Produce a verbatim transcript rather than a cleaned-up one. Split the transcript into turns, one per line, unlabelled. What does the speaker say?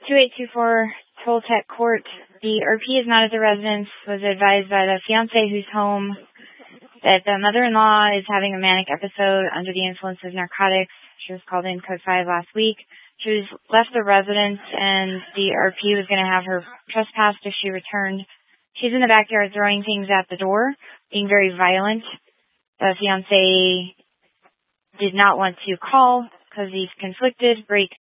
two eight two four Toltec Court. The R P is not at the residence, was advised by the fiancé who's home that the mother-in-law is having a manic episode under the influence of narcotics. She was called in code five last week. She was left the residence, and the R P was going to have her trespassed if she returned. She's in the backyard throwing things at the door, being very violent. The fiancé did not want to call because he's conflicted, break